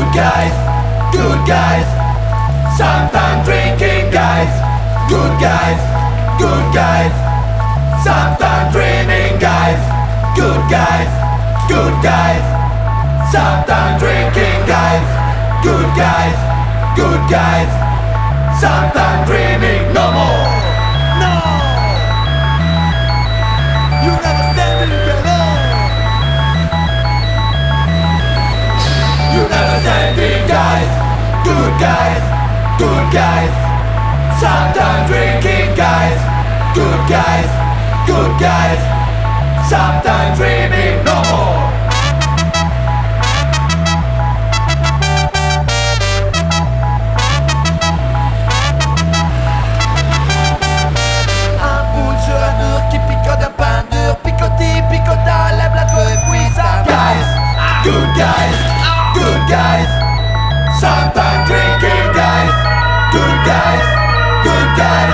guys, good guys. Sometimes drinking guys, good guys, good guys. Sometimes dreaming guys, good guys, good guys. Sometimes drinking guys, good guys, good guys. Sometimes dreaming no more. No, you never standing alone. You never standing guys, good guys, good guys. Sometimes drinking guys, good guys, good guys. Sometimes dreaming no more. Un boule sur un mur qui picote un pain dur. Picotis, picota, lève la queue et puis ça. Guys, good guys, good guys. Sometimes drinking guys, good guys, good guys.